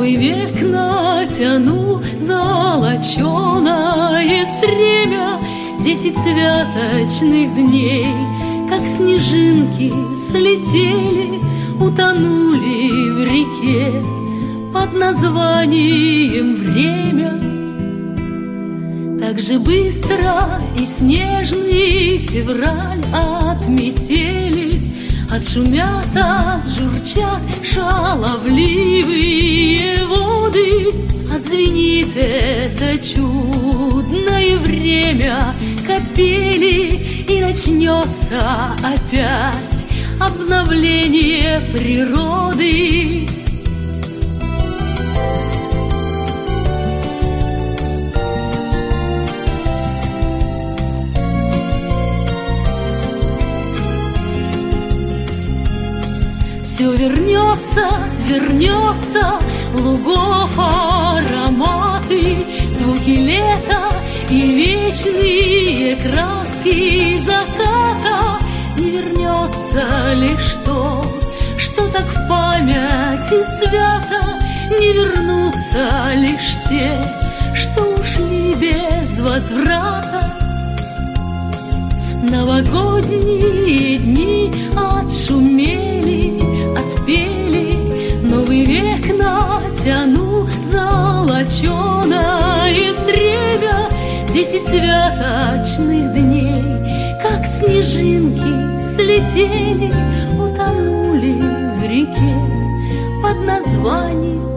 Новый век натянул золоченое стремя. 10 святочных дней, как снежинки, слетели, утонули в реке под названием время. Так же быстро и снежный февраль от метели отшумят, отжурчат шаловливые воды. Отзвенит это чудное время капели, и начнется опять обновление природы. Все вернется, вернется, лугов ароматы, звуки лета и вечные краски заката. Не вернется лишь то, что так в памяти свято. Не вернутся лишь те, что ушли без возврата. Новогодние дни отшумели, отпели, новый век натянул золоченое стремя. 10 святочных дней, как снежинки, слетели, утонули в реке под названием